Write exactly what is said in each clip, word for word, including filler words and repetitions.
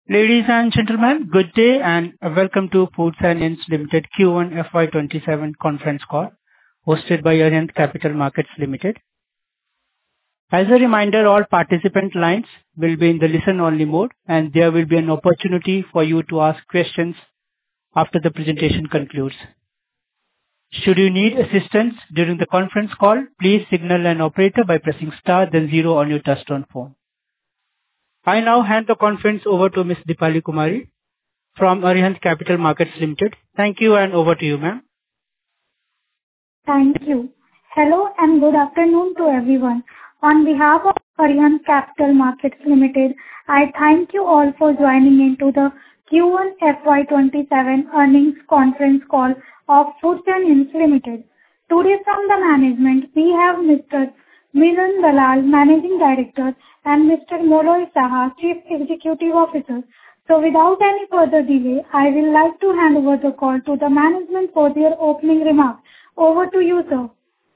Ladies and gentlemen, good day and welcome to Foods and Inns Limited Q one F Y twenty-seven conference call hosted by Arihant Capital Markets Limited. As a reminder, all participant lines will be in the listen-only mode, and there will be an opportunity for you to ask questions after the presentation concludes. Should you need assistance during the conference call, please signal an operator by pressing star then zero on your touchtone phone. I now hand the conference over to Miss Deepali Kumari from Arihant Capital Markets Limited. Thank you, and over to you, ma'am. Thank you. Hello and good afternoon to everyone. On behalf of Arihant Capital Markets Limited, I thank you all for joining into the Q one F Y twenty-seven earnings conference call of Foods and Inns Limited. Today from the management, we have Mister Milan Dalal, Managing Director, and Mister Molloy Saha, Chief Executive Officer. So without any further delay, I will like to hand over the call to the management for their opening remarks. Over to you, sir.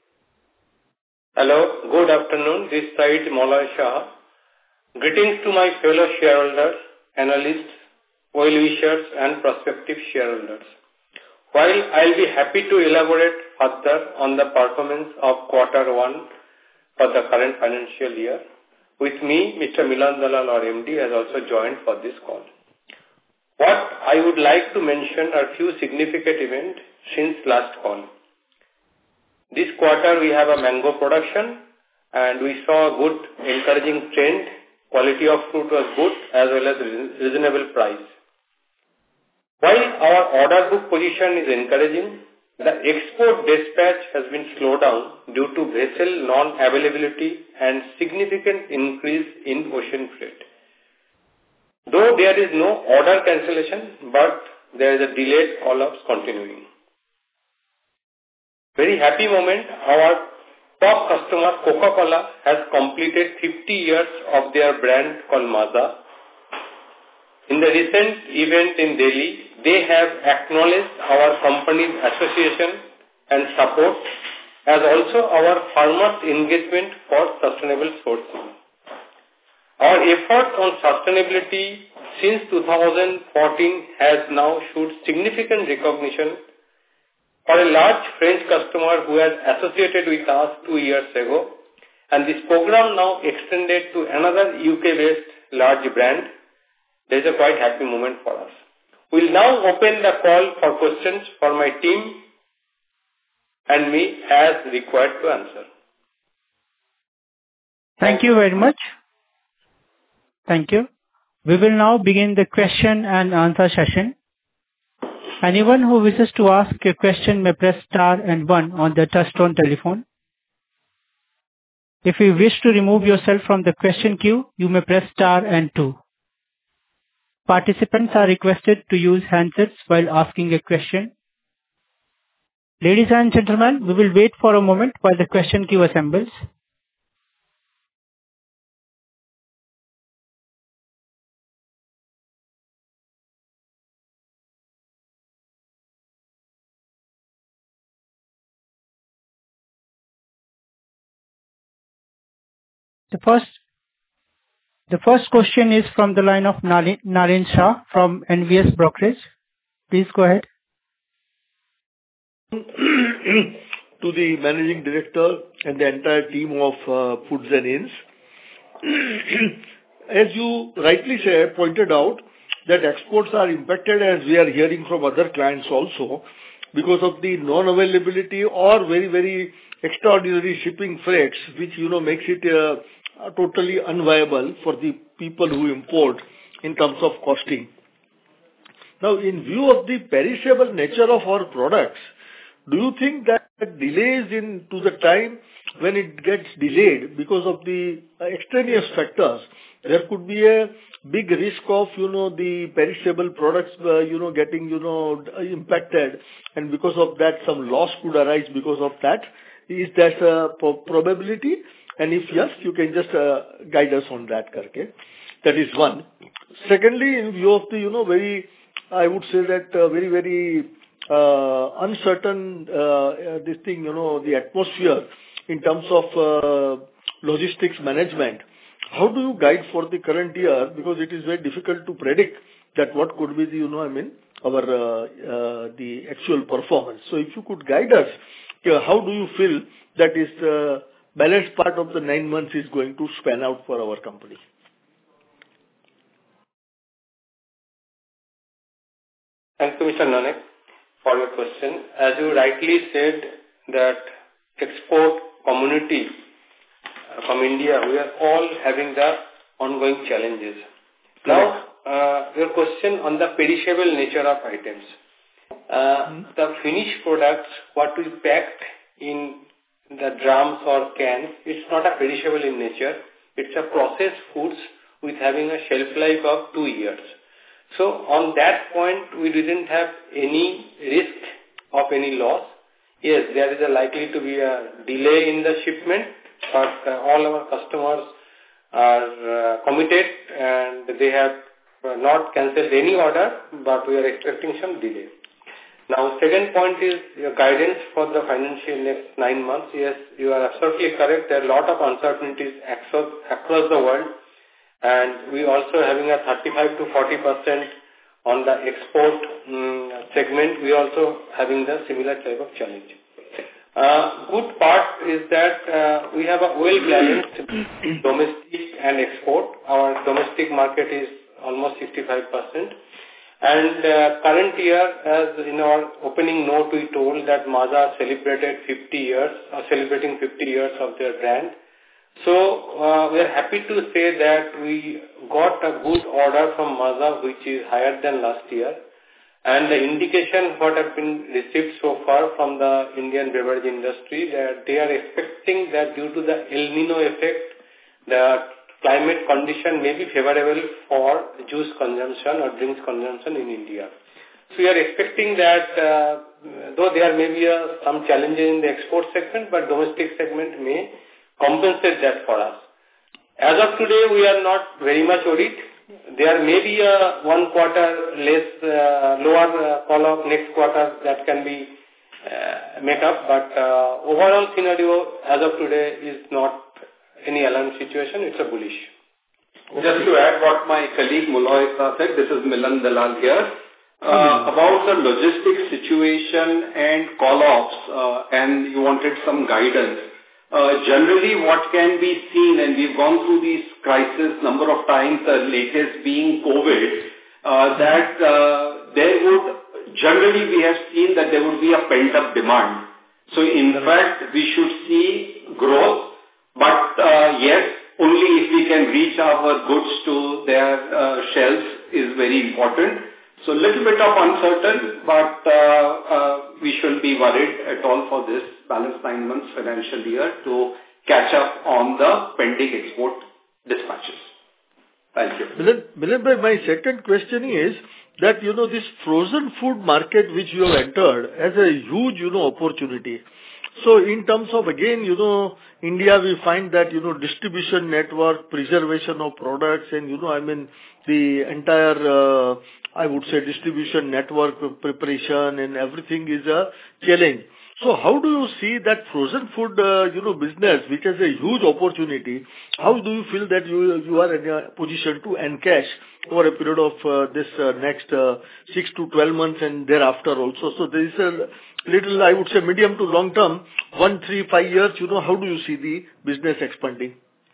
Hello, good afternoon. This side Molloy Saha. Greetings to my fellow shareholders, analysts, well-wishers and prospective shareholders. While I'll be happy to elaborate further on the performance of quarter one for the current financial year, with me, Mister Milan Dalal, our M D, has also joined for this call. What I would like to mention are few significant events since last call. This quarter we have a mango production and we saw a good encouraging trend. Quality of fruit was good as well as reasonable price. While our order book position is encouraging, the export dispatch has been slowed down due to vessel non-availability and significant increase in ocean freight. Though there is no order cancellation, but there is a delayed call-ups continuing. Very happy moment, our top customer Coca-Cola has completed fifty years of their brand called Maaza. In the recent event in Delhi, they have acknowledged our company's association and support, as also our farmers' engagement for sustainable sourcing. Our efforts on sustainability since two thousand fourteen has now showed significant recognition. For a large French customer who has associated with us two years ago, and this program now extended to another U K-based large brand, there is a quite happy moment for us. We will now open the call for questions for my team and me as required to answer. Thank you very much. Thank you. We will now begin the question and answer session. Anyone who wishes to ask a question may press star and one on their touchtone telephone. If you wish to remove yourself from the question queue, you may press star and two. Participants are requested to use handsets while asking a question. Ladies and gentlemen, we will wait for a moment while the question queue assembles. The first, the first question is from the line of Naren Shah from N V S Brokerage. Please go ahead. To the Managing Director and the entire team of uh, Foods and Inns. As you rightly said, pointed out, that exports are impacted, as we are hearing from other clients also, because of the non-availability or very, very extraordinary shipping freights, which, you know, makes it uh, totally unviable for the people who import in terms of costing. Now, in view of the perishable nature of our products, do you think that delays in to the time when it gets delayed because of the extraneous factors, there could be a big risk of, you know, the perishable products, uh, you know, getting, you know, impacted, and because of that some loss could arise because of that? Is that a pro- probability? And if yes, you can just uh, guide us on that, Karke. That is one. Secondly, in view of the, you know, very, I would say that uh, very, very uh, uncertain, uh, uh, this thing, you know, the atmosphere in terms of uh, logistics management, how do you guide for the current year? Because it is very difficult to predict that what could be the, you know, I mean, our uh, uh, the actual performance. So if you could guide us, uh, how do you feel that is the balanced part of the nine months is going to span out for our company? Thank you, Mister Nanak, for your question. As you rightly said that export community uh, from India, we are all having the ongoing challenges. Now, uh, your question on the perishable nature of items. Uh, mm-hmm. The finished products, what we packed in the drums or cans, it's not a perishable in nature. It's a processed foods with having a shelf life of two years. So on that point, we didn't have any risk of any loss. Yes, there is a likely to be a delay in the shipment, but uh, all our customers are uh, committed and they have uh, not cancelled any order, but we are expecting some delay. Now, second point is your guidance for the financial next nine months. Yes, you are absolutely correct. There are a lot of uncertainties across, across the world. And we also having a thirty-five to forty percent on the export um, segment. We also having the similar type of challenge. Uh, good part is that uh, we have a well-balanced domestic and export. Our domestic market is almost sixty-five percent. And uh, current year, as in our opening note, we told that Maaza celebrated fifty years, or celebrating fifty years of their brand. So, uh, we are happy to say that we got a good order from Maaza, which is higher than last year. And the indication what have been received so far from the Indian beverage industry, that they are expecting that due to the El Nino effect, the climate condition may be favorable for juice consumption or drinks consumption in India. So, we are expecting that, uh, though there may be uh, some challenges in the export segment, but domestic segment may compensate that for us. As of today, we are not very much worried. There may be a one quarter less, uh, lower uh, call-off next quarter that can be uh, made up, but uh, overall scenario as of today is not any alarm situation. It's a bullish. Just to add what my colleague Mulloy said, this is Milan Dalal here. Uh, about the logistics situation and call-offs, uh, and you wanted some guidance. Uh, generally, what can be seen, and we've gone through these crises number of times, the latest being COVID, uh, that uh, there would, generally we have seen that there would be a pent-up demand. So, in fact, we should see growth, but uh, yes, only if we can reach our goods to their uh, shelves is very important. So, little bit of uncertain, but uh, uh, we shouldn't be worried at all for this balanced nine months financial year to catch up on the pending export dispatches. Thank you. Milan bhai, my second question is that, you know, this frozen food market which you have entered has a huge, you know, opportunity. So in terms of, again, you know, India, we find that, you know, distribution network, preservation of products and, you know, I mean, the entire, uh, I would say, distribution network preparation and everything is a challenge. So how do you see that frozen food, uh, you know, business, which has a huge opportunity, how do you feel that you you are in a position to encash over a period of uh, this uh, next uh, six to twelve months and thereafter also? So there is a little, I would say, medium to long term, one, three, five years, you know, how do you see the business expanding?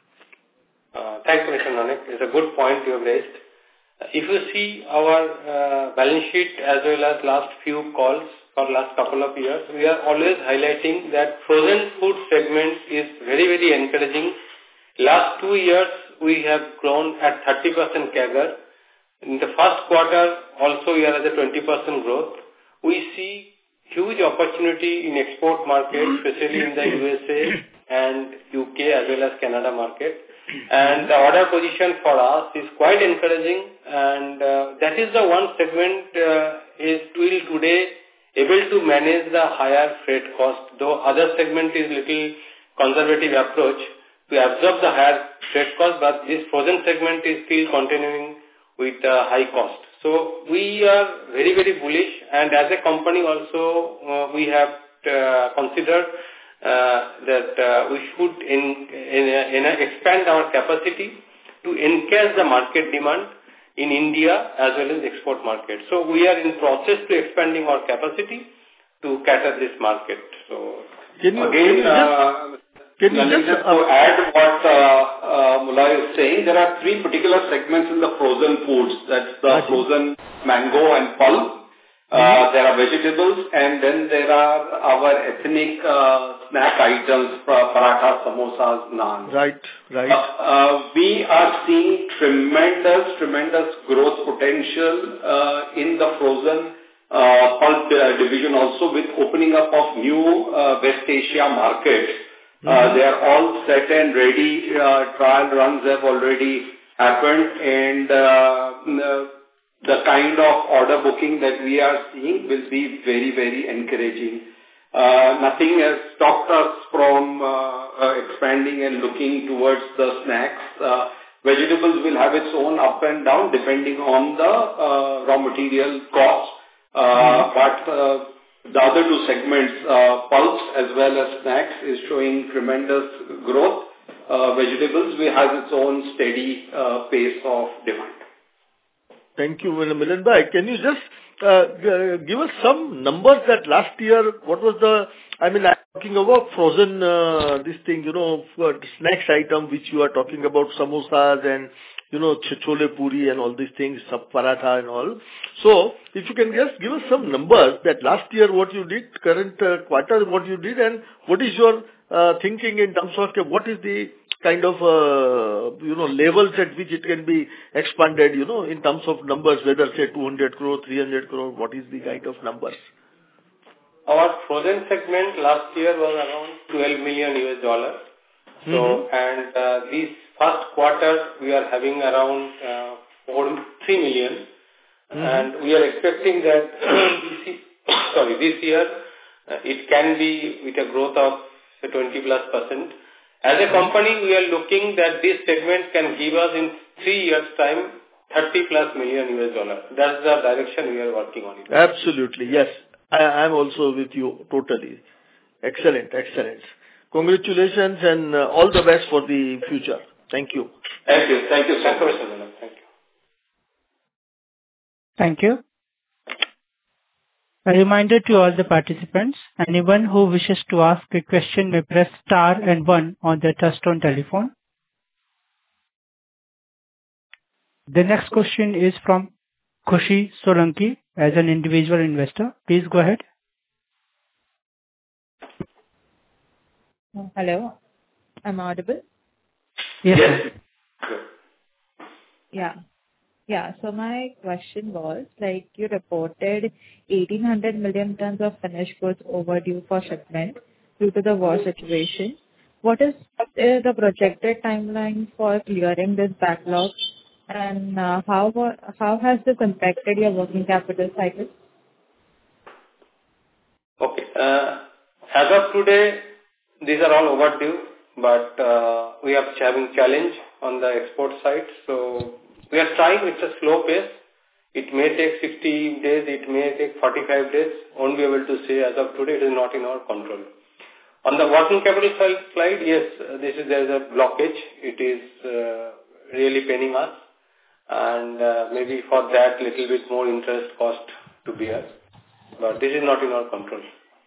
Uh, thanks, Mister Nanak. It's a good point you have raised. If you see our uh, balance sheet as well as last few calls for last couple of years, we are always highlighting that frozen food segment is very, very encouraging. Last two years, we have grown at thirty percent C A G R. In the first quarter, also we are at a twenty percent growth. We see huge opportunity in export market, especially in the U S A and U K as well as Canada market. And the order position for us is quite encouraging, and uh, that is the one segment uh, is till today able to manage the higher freight cost, though other segment is little conservative approach to absorb the higher freight cost, but this frozen segment is still continuing with uh, high cost. So we are very, very bullish, and as a company also uh, we have uh, considered Uh, that uh, we should in, in, in, expand our capacity to encash the market demand in India as well as export market. So we are in process to expanding our capacity to cater this market. So can you, again, can you just, uh, can you just, just to add what uh, uh, Mulay is saying, there are three particular segments in the frozen foods. That's the Ajay. frozen mango and pulp. Uh, there are vegetables, and then there are our ethnic uh, snack items, paratha, samosas, naan. Right, right. Uh, uh, we are seeing tremendous, tremendous growth potential uh, in the frozen uh, pulp uh, division also, with opening up of new uh, West Asia markets. Mm-hmm. Uh, they are all set and ready. Uh, trial runs have already happened, and uh, the kind of order booking that we are seeing will be very, very encouraging. Uh, nothing has stopped us from uh, uh, expanding and looking towards the snacks. Uh, vegetables will have its own up and down depending on the uh, raw material cost. Uh, mm-hmm. But uh, the other two segments, uh, pulps as well as snacks, is showing tremendous growth. Uh, vegetables will have its own steady uh, pace of demand. Thank you, Milind bhai. Can you just uh, give us some numbers that last year, what was the, I mean, I'm talking about frozen, uh, this thing, you know, snacks item, which you are talking about, samosas and, you know, chole puri and all these things, sab paratha and all. So, if you can just give us some numbers that last year what you did, current uh, quarter what you did, and what is your uh, thinking in terms of okay, what is the kind of, uh, you know, levels at which it can be expanded, you know, in terms of numbers, whether say two hundred crore, three hundred crore, what is the kind of numbers? Our frozen segment last year was around twelve million U S dollars. So, mm-hmm. and uh, this first quarter we are having around uh, four, three million. Mm-hmm. And we are expecting that this, sorry, this year uh, it can be with a growth of say, twenty plus percent. As a company, we are looking that this segment can give us in three years' time thirty plus million U S dollars. That's the direction we are working on it. Absolutely, yes. I am also with you totally. Excellent, excellent. Congratulations and uh, all the best for the future. Thank you. Thank you. Thank you so much. Thank you. Thank you. A reminder to all the participants, anyone who wishes to ask a question may press star and one on their touchtone telephone. The next question is from Khushi Solanki as an individual investor. Please go ahead. Hello, I'm audible? Yes. Yes. Yeah. Yeah, so my question was, like, you reported eighteen hundred million tons of finished goods overdue for shipment due to the war situation. What is uh, the projected timeline for clearing this backlog, and uh, how how has this impacted your working capital cycle? Okay. Uh, as of today, these are all overdue, but uh, we are having challenge on the export side. So we are trying. It's a slow pace. It may take sixty days. It may take forty-five days. Won't be able to say as of today. It is not in our control. On the working capital side, yes, this is there is a blockage. It is uh, really paining us, and uh, maybe for that little bit more interest cost to bear. But this is not in our control.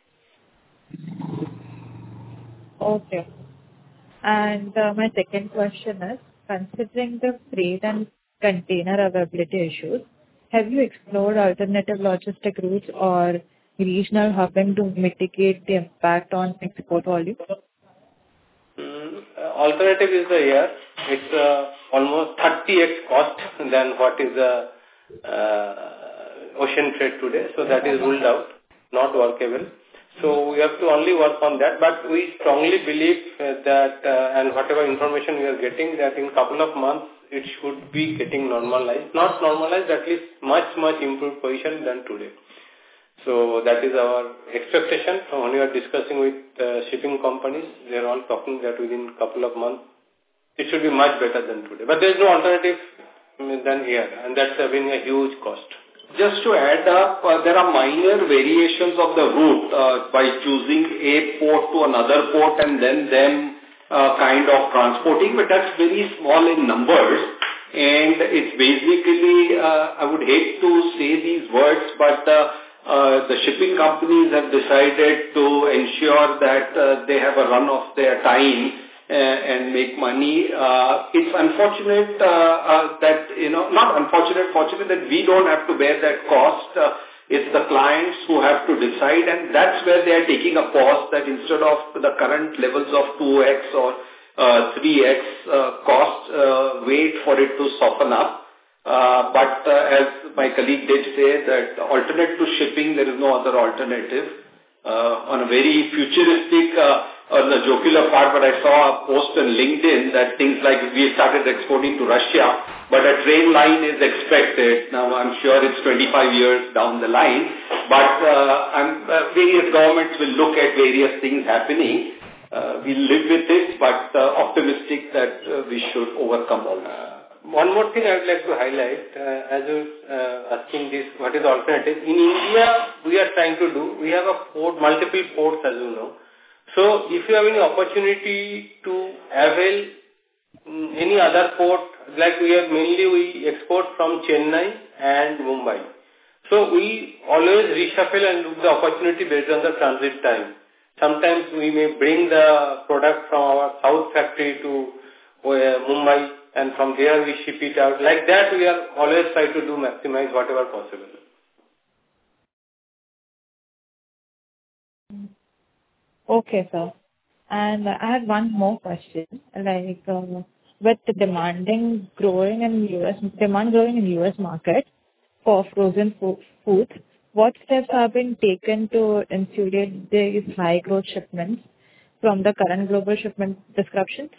Okay. And uh, my second question is, considering the freight and container availability issues, have you explored alternative logistic routes or regional hubbing to mitigate the impact on export volume? Mm, uh, alternative is the air. It's uh, almost thirty x cost than what is the uh, ocean freight today. So that is ruled out, not workable. So we have to only work on that. But we strongly believe uh, that, uh, and whatever information we are getting, that in couple of months it should be getting normalized. Not normalized, at least much, much improved position than today. So that is our expectation. When we are discussing with uh, shipping companies, they are all talking that within a couple of months, it should be much better than today. But there is no alternative than here, and that's having a huge cost. Just to add up, uh, there are minor variations of the route uh, by choosing a port to another port and then them uh, kind of transporting, but that's very small in numbers. And it's basically, uh, I would hate to say these words, but uh, uh, the shipping companies have decided to ensure that uh, they have a run of their time uh, and make money. Uh, it's unfortunate uh, uh, that, you know, not unfortunate, fortunate that we don't have to bear that cost. Uh, it's the clients who have to decide, and that's where they are taking a pause, that instead of the current levels of two X or Uh, three X uh, cost, uh, wait for it to soften up. Uh, but uh, as my colleague did say, that alternate to shipping, there is no other alternative. Uh, on a very futuristic, uh, on the jocular part, but I saw a post on LinkedIn that things like we started exporting to Russia, but a train line is expected. Now, I'm sure it's twenty-five years down the line, but uh, I'm, uh, various governments will look at various things happening. Uh, we live with it, but uh, optimistic that uh, we should overcome all this. Uh, one more thing I would like to highlight, uh, as you uh, asking this, what is the alternative? In India, we are trying to do, we have a port, multiple ports, as you know. So, if you have any opportunity to avail um, any other port, like we have mainly we export from Chennai and Mumbai. So, we always reshuffle and look the opportunity based on the transit time. Sometimes we may bring the product from our south factory to uh, Mumbai, and from there we ship it out. Like that, we are always try to do maximize whatever possible. Okay, sir. And I have one more question. Like, uh, with the demanding growing in U S demand growing in U S market for frozen fo- food, what steps have been taken to insulate these high growth shipments from the current global shipment disruptions?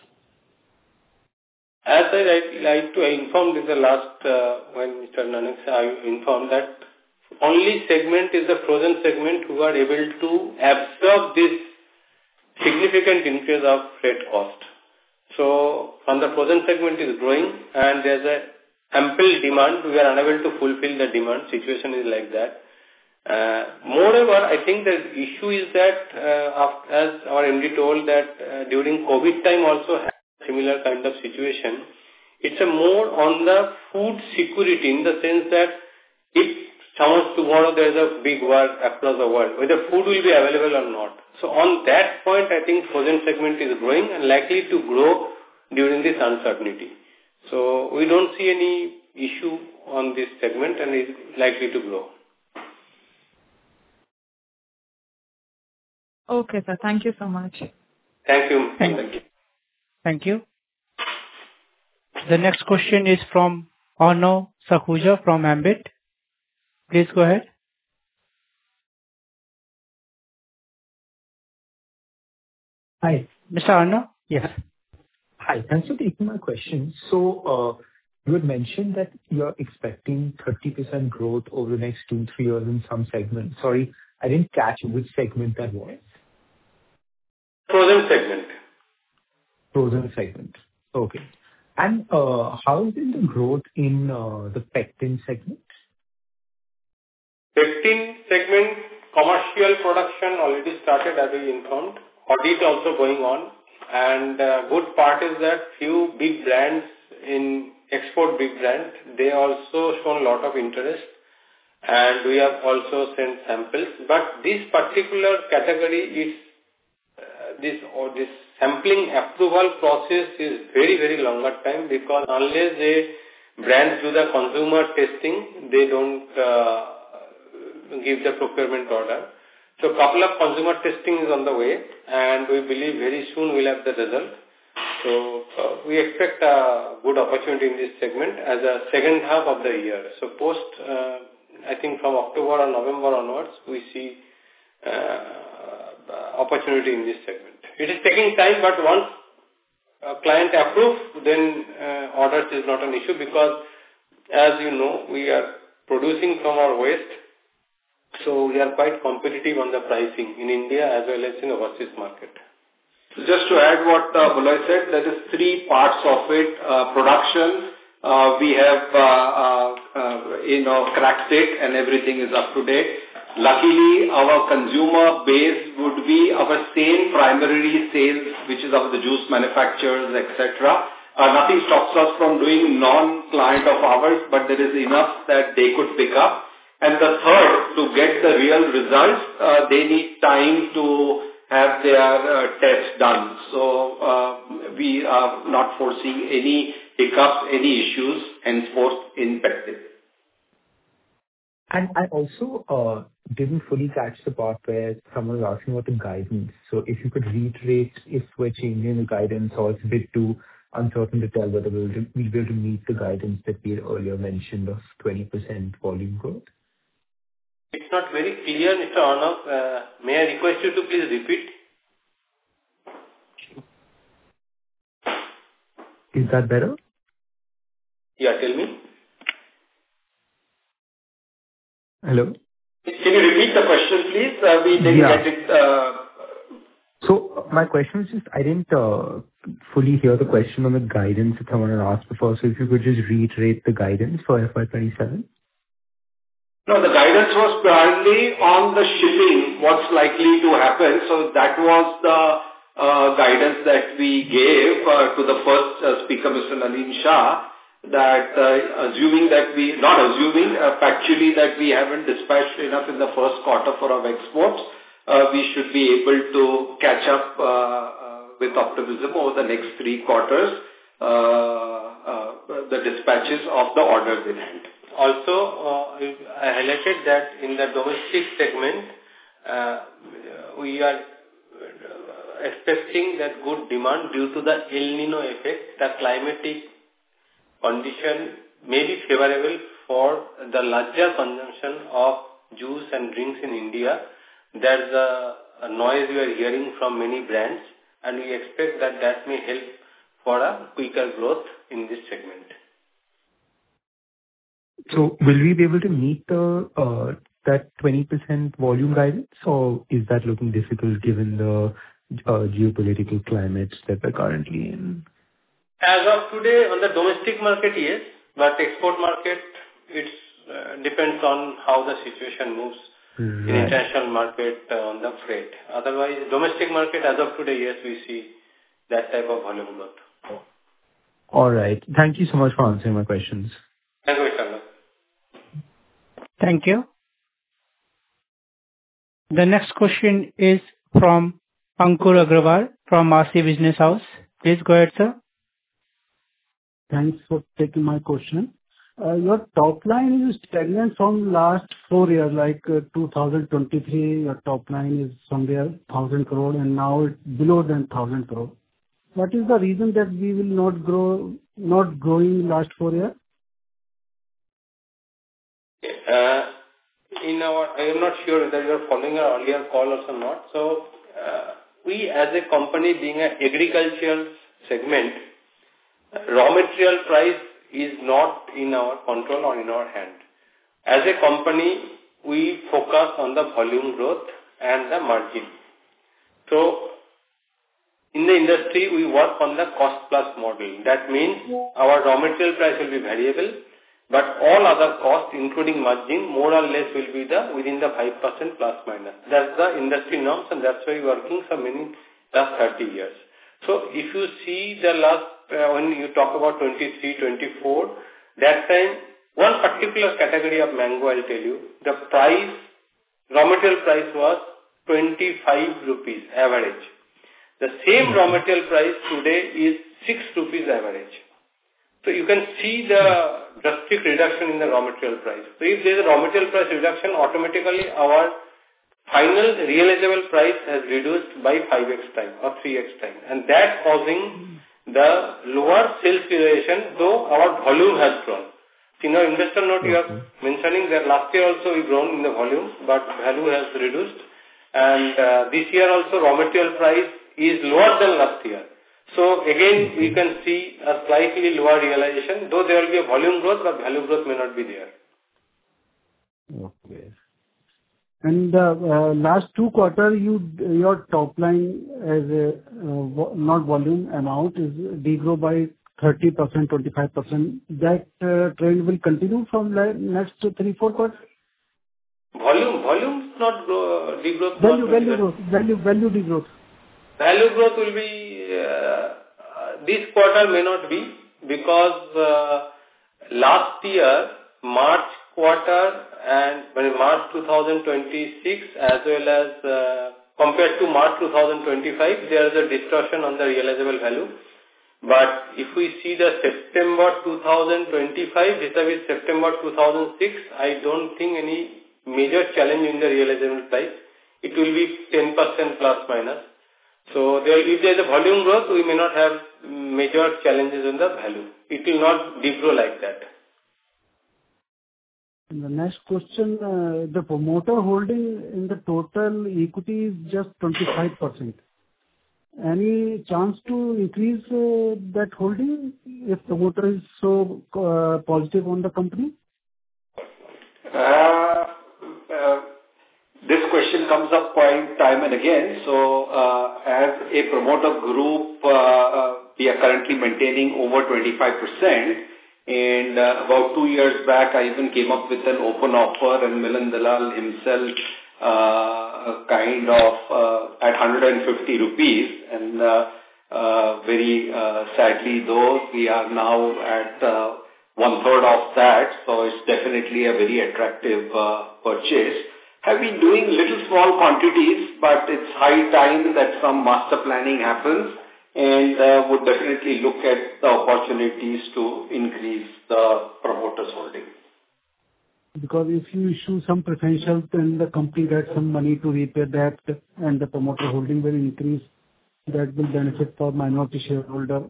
As I like, like to inform in the last, uh, when Mister Nanak, I informed that only segment is the frozen segment who are able to absorb this significant increase of freight cost. So, on the frozen segment is growing and there's a ample demand. We are unable to fulfill the demand. Situation is like that. Uh, moreover, I think the issue is that, uh, as our M D told that uh, during COVID time also had a similar kind of situation, it's a more on the food security in the sense that if someone tomorrow there is a big war across the world, whether food will be available or not. So on that point, I think frozen segment is growing and likely to grow during this uncertainty. So we don't see any issue on this segment and is likely to grow. Okay, sir. Thank you so much. Thank you. Thank, Thank you. Thank you. The next question is from Arnav Sahuja from Ambit. Please go ahead. Hi. Mister Arnav? Yes. Hi. Thanks for taking my question. So, uh, you had mentioned that you're expecting thirty percent growth over the next two, three years in some segments. Sorry, I didn't catch which segment that was. Frozen segment. Frozen segment. Okay. And uh, how is it the growth in uh, the pectin segment? Pectin segment, commercial production already started, as we informed. Audit also going on. And uh, good part is that few big brands in export big brands, they also shown a lot of interest. And we have also sent samples. But this particular category is uh, this or this sampling approval process is very, very longer time, because unless they brands do the consumer testing, they don't uh, give the procurement order. So couple of consumer testing is on the way, and we believe very soon we'll have the result. So uh, we expect a good opportunity in this segment as a second half of the year. So post, uh, I think from October or November onwards, we see uh, opportunity in this segment. It is taking time, but once a client approves, then uh, orders is not an issue, because as you know, we are producing from our waste. So we are quite competitive on the pricing in India as well as in overseas market. So just to add what uh, Bulay said, there is three parts of it. Uh, production, uh, we have, uh, uh, uh, you know, cracked it and everything is up to date. luckily, our consumer base would be our same primary sales, which is of the juice manufacturers, et cetera. Uh, nothing stops us from doing non-client of ours, but there is enough that they could pick up. And the third, to get the real results, uh, they need time to have their uh, tests done. So uh, we are not foreseeing any hiccups, any issues henceforth in Peptid. And I also uh, didn't fully catch the part where someone was asking about the guidance. So if you could reiterate if we're changing the guidance or it's a bit too uncertain to tell whether we'll, we'll be able to meet the guidance that we had earlier mentioned of twenty percent volume growth. It's not very clear, Mister Arnav. Uh, may I request you to please repeat? Is that better? Yeah, tell me. Hello? Can you repeat the question, please? Uh, we didn't Yeah. get it. Uh, So my question is just, I didn't uh, fully hear the question on the guidance that someone had asked before. So if you could just reiterate the guidance for F Y twenty-seven. No, the guidance was primarily on the shipping, what's likely to happen. So that was the uh, guidance that we gave uh, to the first uh, speaker, Mister Nalin Shah, that uh, assuming that we, not assuming, uh, factually that we haven't dispatched enough in the first quarter for our exports, uh, we should be able to catch up uh, uh, with optimism over the next three quarters, uh, uh, the dispatches of the orders in hand. Also, uh, I highlighted that in the domestic segment, uh, we are expecting that good demand due to the El Nino effect. The climatic condition may be favorable for the larger consumption of juice and drinks in India. There's a, a noise we are hearing from many brands, and we expect that that may help for a quicker growth in this segment. So will we be able to meet the uh, that twenty percent volume guidance, or is that looking difficult given the uh, geopolitical climate that we're currently in? As of today, on the domestic market, yes, but export market, it uh, depends on how the situation moves in Right. international market uh, on the freight. Otherwise, domestic market, as of today, yes, we see that type of volume growth. All right. Thank you so much for answering my questions. Thank you, Mister Arnav. Thank you. The next question is from Ankur Agrawal from Marcy Business House. Please go ahead, sir. Thanks for taking my question. Uh, Your top line is stagnant from last four years, like uh, two thousand twenty-three, your top line is somewhere one thousand crore, and now it's below than one thousand crore. What is the reason that we will not grow, not growing last four years? Uh, in our, I am not sure whether you are following our earlier call or not. So, uh, we as a company being an agricultural segment, raw material price is not in our control or in our hand. As a company, we focus on the volume growth and the margin. So, in the industry, we work on the cost plus model. That means our raw material price will be variable, but all other costs, including margin, more or less will be the within the five percent plus minus. That's the industry norms, and that's why we're working for many last thirty years. So if you see the last, uh, when you talk about twenty-three, twenty-four, that time, one particular category of mango, I'll tell you, the price, raw material price was twenty-five rupees average. The same raw material price today is six rupees average. So you can see the drastic reduction in the raw material price. So if there is a raw material price reduction, automatically our final realizable price has reduced by five x time or three x time. And that causing the lower sales realization, though our volume has grown. In our investor note, you are mentioning that last year also we grown in the volume, but value has reduced. And uh, this year also raw material price is lower than last year. So again, we can see a slightly lower realization, though there will be a volume growth, but value growth may not be there. Okay. And uh, uh, last two quarter, you your top line as a uh, vo- not volume amount is degrow by thirty percent, twenty-five percent. That uh, trend will continue from the next three, four quarters? Volume, volume not grow, degrowth. Value, not value growth, value, value degrowth. Value growth will be, uh, uh, this quarter may not be, because uh, last year, March quarter and well, March twenty twenty-six as well as uh, compared to March twenty twenty-five, there is a distortion on the realizable value. But if we see the September twenty twenty-five vis-a-vis September two thousand six, I don't think any major challenge in the realizable price. It will be ten percent plus minus. So there, if there is a volume growth, we may not have major challenges in the value. It will not degrow like that. The next question, uh, the promoter holding in the total equity is just twenty-five percent. Any chance to increase uh, that holding if promoter is so uh, positive on the company? Uh, uh, this question comes up quite time and again. So, uh, as a promoter group, uh, uh, we are currently maintaining over twenty-five percent. And uh, about two years back, I even came up with an open offer, and Milan Dalal himself uh, kind of uh, at one hundred fifty rupees. And uh, uh, very uh, sadly, though, we are now at uh, one third of that. So it's definitely a very attractive uh, purchase. Have been doing little small quantities, but it's high time that some master planning happens. And uh, would definitely look at the opportunities to increase the promoter's holding. Because if you issue some preferential, then the company gets some money to repay that, and the promoter holding will increase. That will benefit for minority shareholder.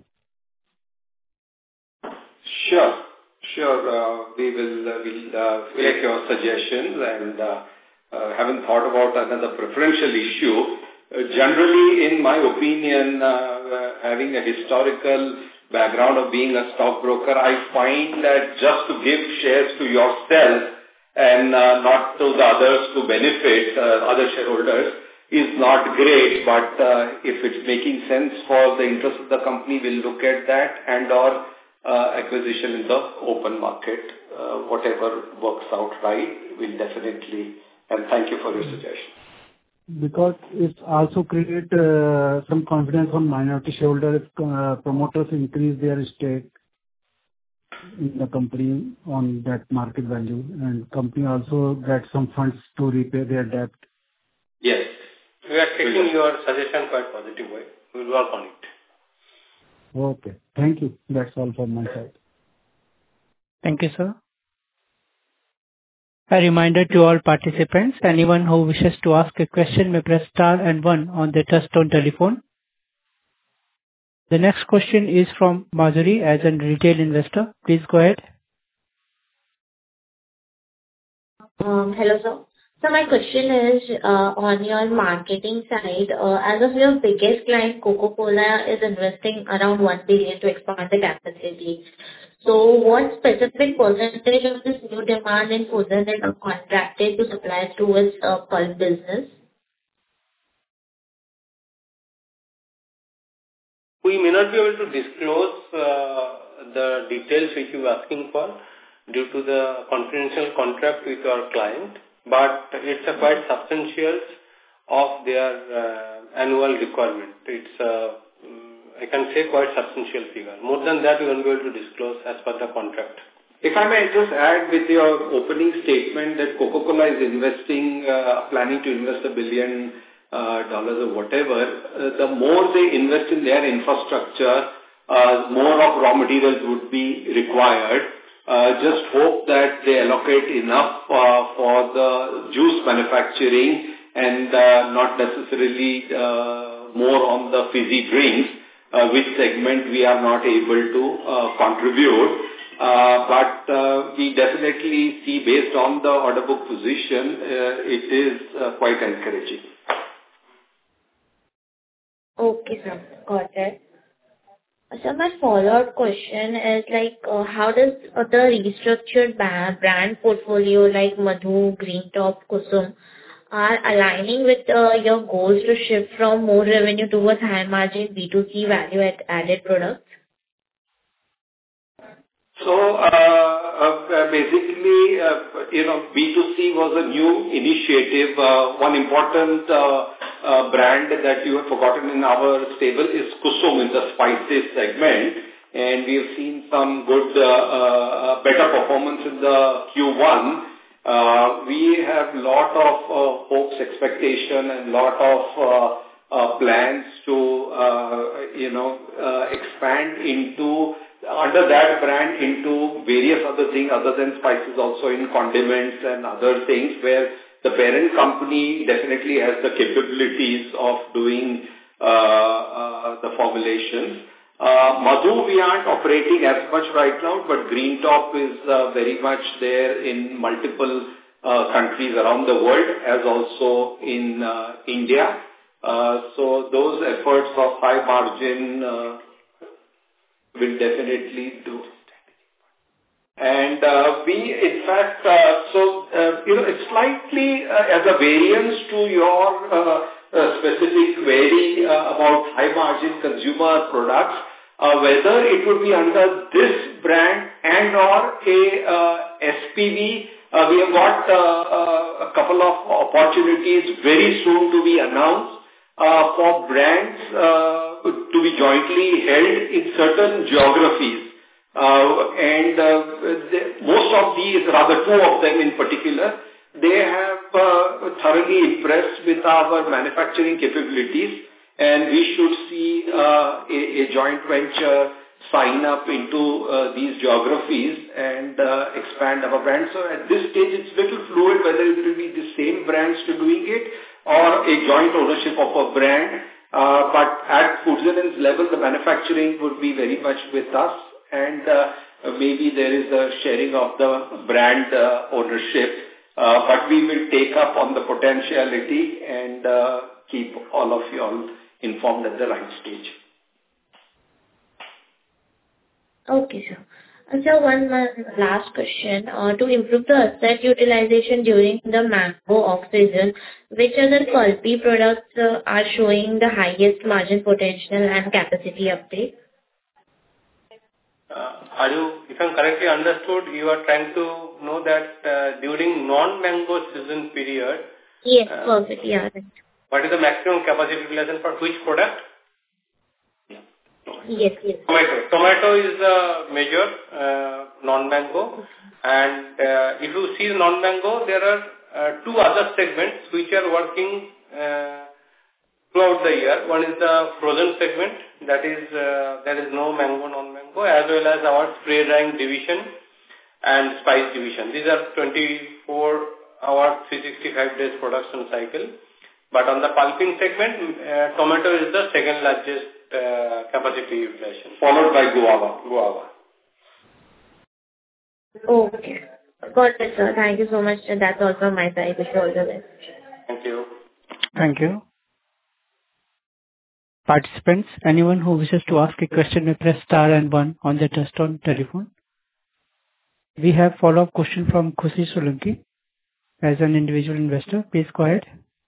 Sure, sure. Uh, we will uh, we'll, uh, take your suggestions, and uh, uh, haven't thought about another preferential issue. Uh, generally, in my opinion, uh, uh, having a historical background of being a stockbroker, I find that just to give shares to yourself and uh, not to the others to benefit, uh, other shareholders, is not great. But uh, if it's making sense for the interest of the company, we'll look at that and or uh, acquisition in the open market. Uh, whatever works out right, we'll definitely, and thank you for your suggestion. Because it also create uh, some confidence on minority shareholder if uh, promoters increase their stake in the company on that market value, and company also get some funds to repay their debt. Yes. We are taking your suggestion quite positive way. We will work on it. Okay. Thank you. That's all from my side. Thank you, sir. A reminder to all participants, anyone who wishes to ask a question may press star and one on their touchtone telephone. The next question is from Madhuri as a retail investor. Please go ahead. Um, hello, sir. So my question is uh, on your marketing side, uh, as of your biggest client, Coca-Cola, is investing around one billion to expand the capacity. So what specific percentage of this new demand in frozen are contracted to supply to its uh, pulp business? We may not be able to disclose uh, the details which you are asking for due to the confidential contract with our client, but it's a quite substantial of their uh, annual requirement. It's a I can say quite substantial figure. More than that, we won't be able to disclose as per the contract. If I may just add with your opening statement that Coca-Cola is investing, uh, planning to invest a billion uh, dollars or whatever, uh, the more they invest in their infrastructure, uh, more of raw materials would be required. Uh, just hope that they allocate enough uh, for the juice manufacturing and uh, not necessarily uh, more on the fizzy drinks. Uh, which segment we are not able to uh, contribute. Uh, but uh, we definitely see, based on the order book position, uh, it is uh, quite encouraging. Okay, sir. Got it. So my follow-up question is like, uh, how does uh, the restructured brand portfolio like Madhu, Green Top, Kusum are aligning with uh, your goals to shift from more revenue towards high margin B two C value added products? So, uh, uh, basically, uh, you know, B two C was a new initiative. Uh, one important uh, uh, brand that you have forgotten in our stable is Kusum in the spices segment. And we have seen some good, uh, uh, better performance in the Q one. Uh, we have lot of uh, hopes, expectation, and lot of uh, uh, plans to, uh, you know, uh, expand into under that brand into various other things other than spices, also in condiments and other things where the parent company definitely has the capabilities of doing uh, uh, the formulations. Uh, Madhu, we aren't operating as much right now, but Green Top is uh, very much there in multiple uh, countries around the world, as also in uh, India. Uh, so those efforts of high margin uh, will definitely do. And uh, we, in fact, uh, so, uh, you know, it's slightly uh, as a variance to your uh, uh, specific query uh, about high margin consumer products, uh, whether it would be under this brand and or a uh, S P V. Uh, we have got uh, uh, a couple of opportunities very soon to be announced uh, for brands uh, to be jointly held in certain geographies. Uh, and uh, the, most of these, rather two of them in particular, they have uh, thoroughly impressed with our manufacturing capabilities, and we should see uh, a, a joint venture sign up into uh, these geographies and uh, expand our brand. So at this stage, it's a little fluid whether it will be the same brands to doing it or a joint ownership of a brand. Uh, but at Foodson's level, the manufacturing would be very much with us, and uh, maybe there is a sharing of the brand uh, ownership. Uh, but we will take up on the potentiality and uh, keep all of you all informed at the right stage. Okay, sir. And so one more last question. Uh, to improve the asset utilization during the mango off-season, which other pulpy products uh, are showing the highest margin potential and capacity uptake? Uh, are you, if I'm correctly understood, you are trying to know that uh, during non-mango season period, Yes, uh, perfect. Yeah. Right. what is the maximum capacity utilization for which product? Yes, yes. Tomato. Tomato is the major uh, non-mango, and uh, if you see non-mango, there are uh, two other segments which are working uh, throughout the year. One is the frozen segment, that is uh, there is no mango, non-mango, as well as our spray drying division and spice division. These are twenty-four hour, three hundred sixty-five days production cycle. But on the pulping segment, uh, tomato is the second largest uh, capacity utilization, followed by guava. guava. Okay. Got it, sir. Thank you so much. That's all from my side. Wish you all the best. Thank you. Thank you. Participants, anyone who wishes to ask a question may press star and one on their touch-tone telephone. We have follow-up question from Khushi Solanki as an individual investor. Please go ahead.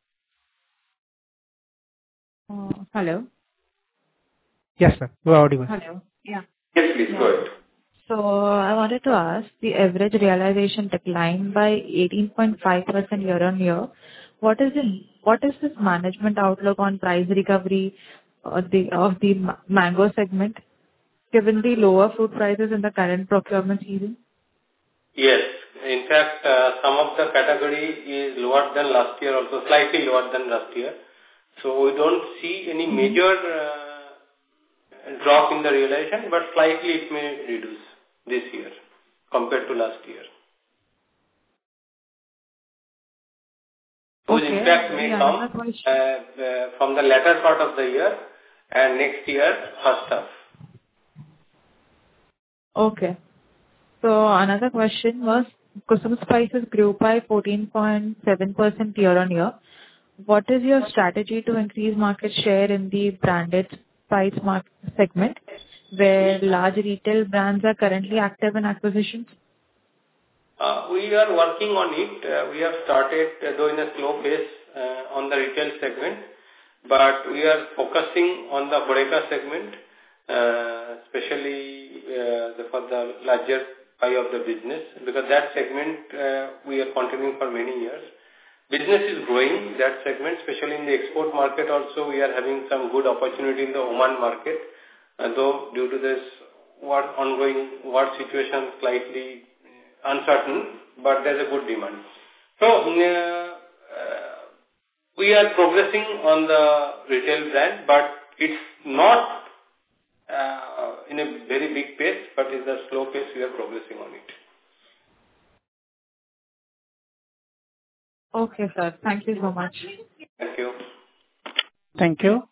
Uh, hello. Yes, sir. You are audible. Hello. Yeah. Yes, please, Yeah. go ahead. So I wanted to ask, the average realization declined by eighteen point five percent year-on-year. What is the what is this management outlook on price recovery of the of the ma- mango segment, given the lower food prices in the current procurement season? Yes. In fact, uh, some of the category is lower than last year, also slightly lower than last year. So we don't see any major uh, drop in the realization, but slightly it may reduce this year compared to last year. Those Okay. impact may Yeah, come another question. uh, uh, from the latter part of the year and next year first half. Okay. So another question was, Kusum Spices grew by fourteen point seven percent year-on-year. What is your strategy to increase market share in the branded spice market segment, where large retail brands are currently active in acquisitions? Uh, we are working on it. Uh, we have started, uh, though in a slow pace, uh, on the retail segment, but we are focusing on the HoReCa segment, uh, especially uh, the, for the larger pie of the business, because that segment uh, we are continuing for many years. Business is growing, that segment, especially in the export market also. We are having some good opportunity in the Oman market, uh, though due to this war, ongoing war situation slightly uncertain, but there's a good demand. So, uh, uh, we are progressing on the retail brand, but it's not uh, in a very big pace, but it's a slow pace. We are progressing on it. Okay, sir. Thank you so much. Thank you. Thank you.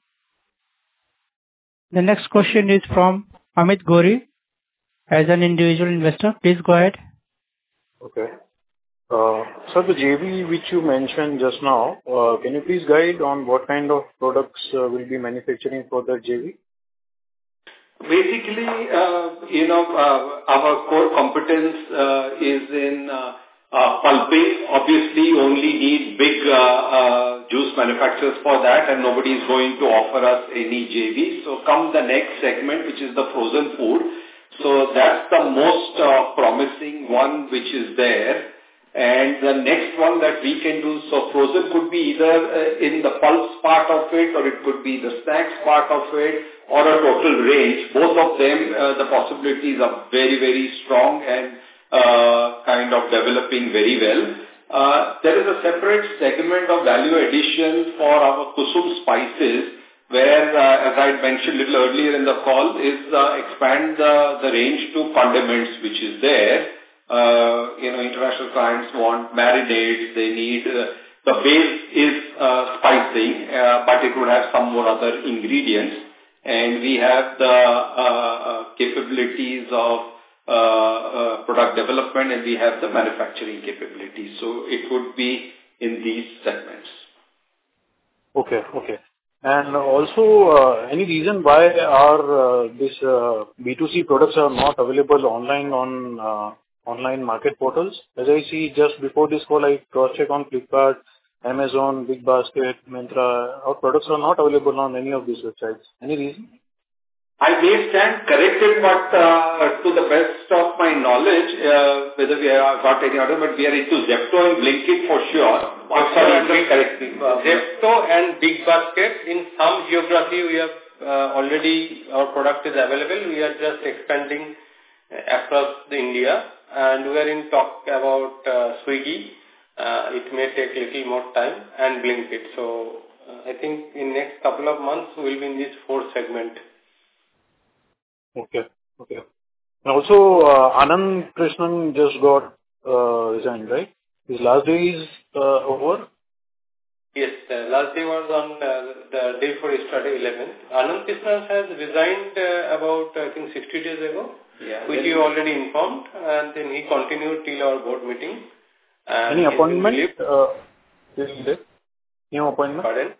The next question is from Amit Gori. As an individual investor, please go ahead. Okay. Uh, Sir, the J V which you mentioned just now, uh, can you please guide on what kind of products uh, will be manufacturing for the J V? Basically, uh, you know, uh, our core competence uh, is in uh, uh, pulping. Obviously, you only need big uh, uh, juice manufacturers for that, and nobody is going to offer us any J V. So comes the next segment, which is the frozen food. So that's the most uh, promising one which is there. And the next one that we can do, so frozen could be either uh, in the pulse part of it, or it could be the snacks part of it, or a total range. Both of them, uh, the possibilities are very, very strong and uh, kind of developing very well. Uh, there is a separate segment of value addition for our Kusum spices, where, uh, as I had mentioned a little earlier in the call, is uh, expand the, the range to condiments, which is there. Uh, you know, international clients want marinades, they need, uh, the base is uh, spicing, uh, but it would have some more other ingredients. And we have the uh, uh, capabilities of uh, uh, product development, and we have the manufacturing capabilities. So it would be in these segments. Okay, okay. And also, uh, any reason why our uh, this uh, B two C products are not available online on uh, online market portals? As I see just before this call, I cross-check on Flipkart, Amazon, Big Basket, Myntra. Our products are not available on any of these websites. Any reason? I may stand corrected, but uh, to the best of my knowledge, uh, whether we have got any order, but we are into Zepto and Blinkit for sure. I'm sorry, I'm just correcting. Uh, Zepto and Big Basket, in some geography we have uh, already, our product is available. We are just expanding across the India, and we are in talk about uh, Swiggy. Uh, it may take a little more time, and Blinkit. So uh, I think in next couple of months we will be in this fourth segment. Okay, okay. And also, uh, Anand Krishnan just got uh, resigned, right? His last day is uh, over? Yes, uh, last day was on uh, the day for yesterday, eleventh. Anand Krishnan has resigned uh, about, I think, sixty days ago, yeah, which you already informed, and then he continued till our board meeting. Any appointment? Uh, new appointment? Pardon?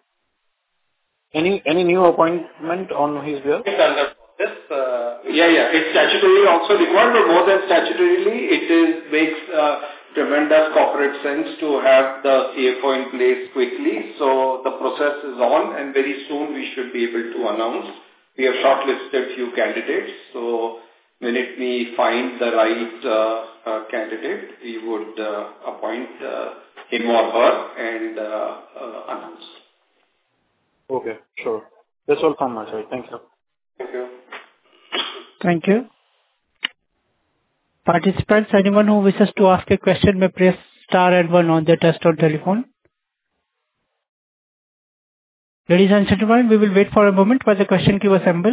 Any any new appointment on his behalf? It's under process. Uh, yeah, yeah. It's statutorily also required, but more than statutorily, it is makes uh, tremendous corporate sense to have the C F O in place quickly. So the process is on, and very soon we should be able to announce. We have shortlisted few candidates, so when it we find the right uh, uh, candidate, we would uh, appoint uh, him or her and uh, uh, announce. Okay, sure. That's all from my side. Thank you. Thank you. Thank you. Participants, anyone who wishes to ask a question may press star and one on their touchtone telephone. Ladies and gentlemen, we will wait for a moment while the question queue assembles.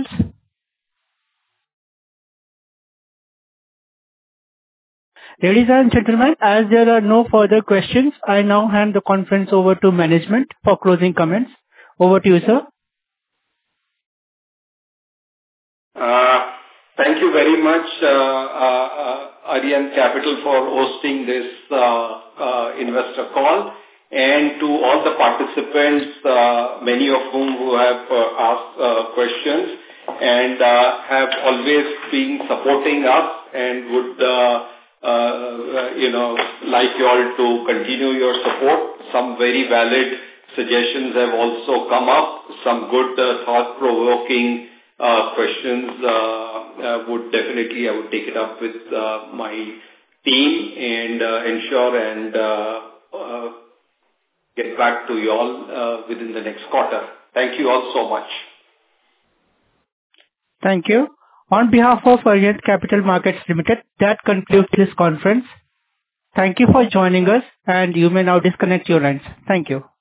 Ladies and gentlemen, as there are no further questions, I now hand the conference over to management for closing comments. Over to you, sir. Uh, thank you very much, uh, uh, uh, Arihant Capital, for hosting this uh, uh, investor call, and to all the participants, uh, many of whom who have uh, asked uh, questions and uh, have always been supporting us and would, uh, uh, you know, like you all to continue your support. Some very valid suggestions have also come up, some good uh, thought-provoking Uh, questions uh, uh, would definitely, I would take it up with uh, my team and uh, ensure and uh, uh, get back to you all uh, within the next quarter. Thank you all so much. Thank you. On behalf of Arihant Capital Markets Limited, that concludes this conference. Thank you for joining us, and you may now disconnect your lines. Thank you.